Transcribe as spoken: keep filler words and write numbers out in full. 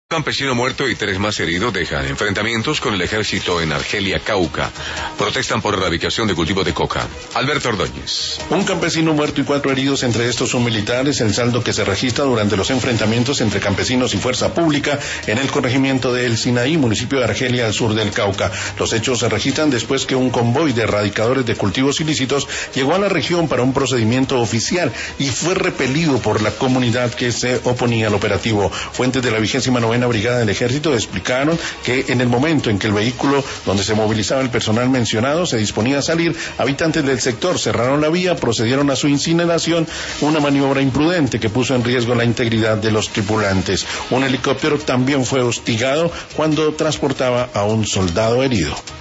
Un campesino muerto y tres más heridos dejan enfrentamientos con el ejército en Argelia, Cauca. Protestan por erradicación de cultivo de coca. Alberto Ordóñez. Un campesino muerto y cuatro heridos, entre estos un militar, es el saldo que se registra durante los enfrentamientos entre campesinos y fuerza pública en el corregimiento de El Sinaí, municipio de Argelia, al sur del Cauca. Los hechos se registran después que un convoy de erradicadores de cultivos ilícitos llegó a la región para un procedimiento oficial y fue repelido por la comunidad que se oponía al operativo. Fuentes de la vigésima novena Brigada del Ejército explicaron que en el momento en que el vehículo donde se movilizaba el personal mencionado se disponía a salir, habitantes del sector cerraron la vía, procedieron a su incineración, una maniobra imprudente que puso en riesgo la integridad de los tripulantes. Un helicóptero también fue hostigado cuando transportaba a un soldado herido.